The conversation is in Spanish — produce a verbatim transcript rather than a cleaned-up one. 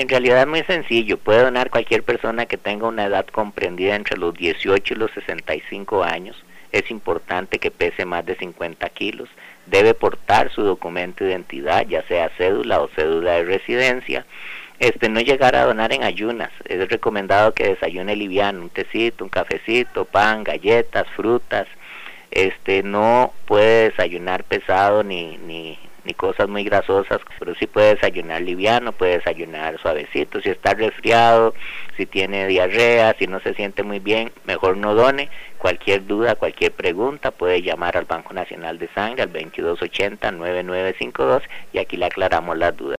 En realidad es muy sencillo, puede donar cualquier persona que tenga una edad comprendida entre los dieciocho y los sesenta y cinco años. Es importante que pese más de cincuenta kilos, debe portar su documento de identidad, ya sea cédula o cédula de residencia. Este, no llegar a donar en ayunas, es recomendado que desayune liviano, un tecito, un cafecito, pan, galletas, frutas. Este, no puede desayunar pesado ni, ni, ni cosas muy grasosas, pero sí puede desayunar liviano, puede desayunar suavecito. Si está resfriado, si tiene diarrea, si no se siente muy bien, mejor no done. Cualquier duda, cualquier pregunta, puede llamar al Banco Nacional de Sangre al veintidós ochenta, noventa y nueve cincuenta y dos y aquí le aclaramos las dudas.